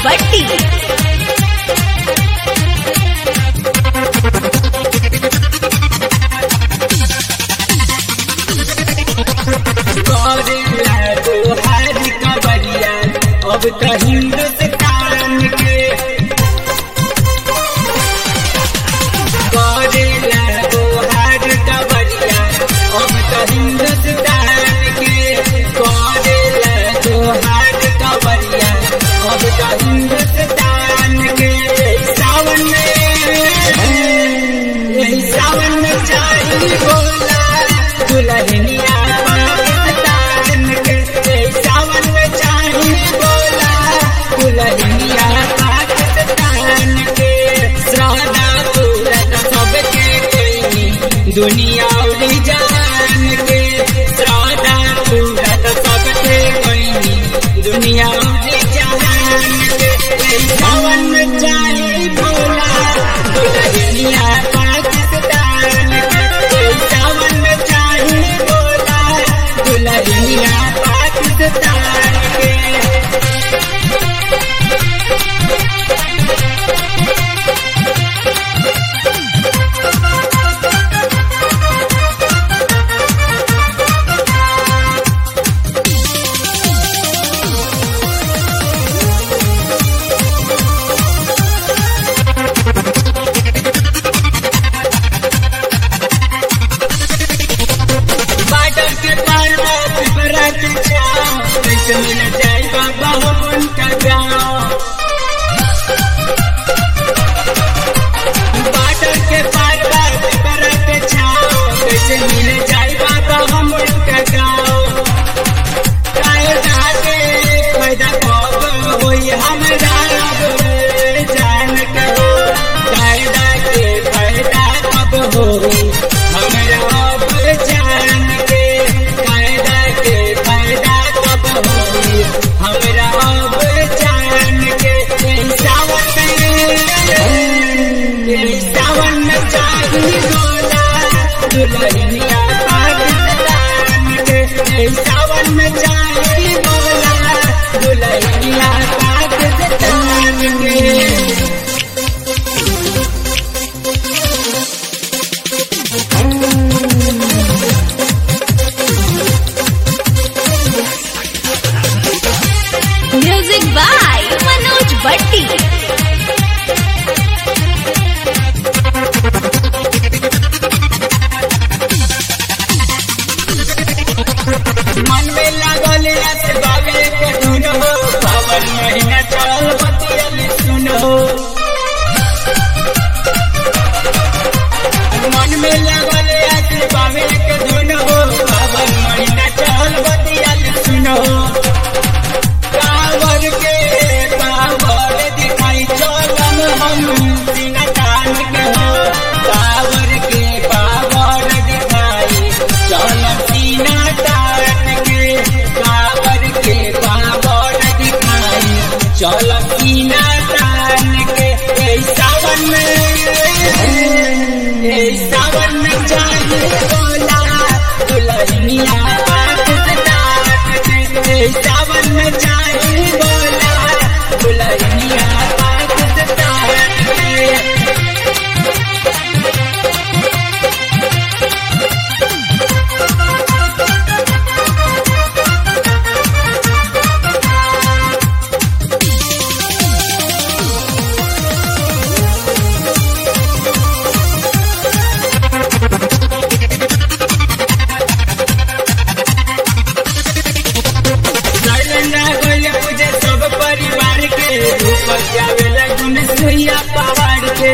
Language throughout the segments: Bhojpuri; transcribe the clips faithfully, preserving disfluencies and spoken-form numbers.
भट्टी। अब तो हिंदुस्तान के करेला दोहार कबरिया, अब तो हिंदुस्तान के करेला दोहार कबरिया, अब तो हिंदुस्तान के। सावन में सावन में चाहिए बोला दुल्हनिया पाकिस्तान के, सावन में चाहिए बोला दुल्हनिया पाकिस्तान के। श्रद्धा पूरत सबके कोई दुनिया उड़ी जान के, श्रद्धा पूरत सबके कोई दुनिया उड़ी जान के। सावन में चाहिए बोला दुल्हनिया पाकिस्तान के, सावन में चाहिए बोला दुल्हनिया पाकिस्तान के। मिल जाएगा बहुमन का गाँव, बाटर के पार बरत छाओ, कैसे मिल जाएगा बहुमन का गाँव। कायदा के फायदा कब होई हमरा जान के, कायदा के फायदा कब होई हमरा जान के, कायदा के फायदा हमरा अब जान के। सावन में सावन में चाहिए बोला दुल्हनिया पाकिस्तान के, सावन में चाहिए बोला दुल्हनिया पाकिस्तान के। Music by Manoj Bhatti. मन में लागल आस बाबे के धुन हो, सावन महीना चल बतियल सुन हो। मन में लागल आस बाबे के धुन हो, सावन महीना चल बतियल सुन हो। कांवर के पावर दिखाई चलम हम सीना तान के हो, कांवर के पावर दिखाई चलम सीना तान के, कांवर के पावर दिखाई चलम सीना तान के। सावन में सावन में चाहिए बोला दुल्हनिया पाकिस्तान के, सावन में चाहिए बोला दुल्हनिया पाकिस्तान के। सुइया पहाड़ के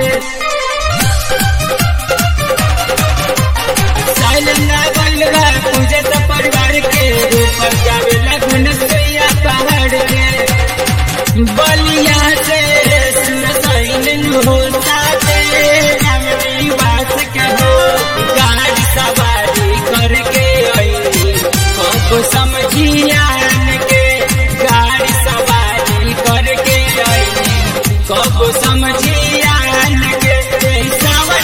साइलेंट बलवा पूजे तो परिवार के ऊपर जावे लगन सुइया पहाड़ के। बलिया से साइलेंट होता हमरी बात के हो, गाड़ी सवारी करके आई कब समझिया के, गाड़ी सवारी करके आई कब समझिया के। सावन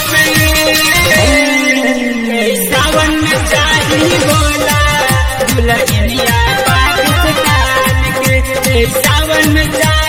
में सावन में चाहिए बोला दुल्हनिया पाकिस्तान के, सावन में चाहिए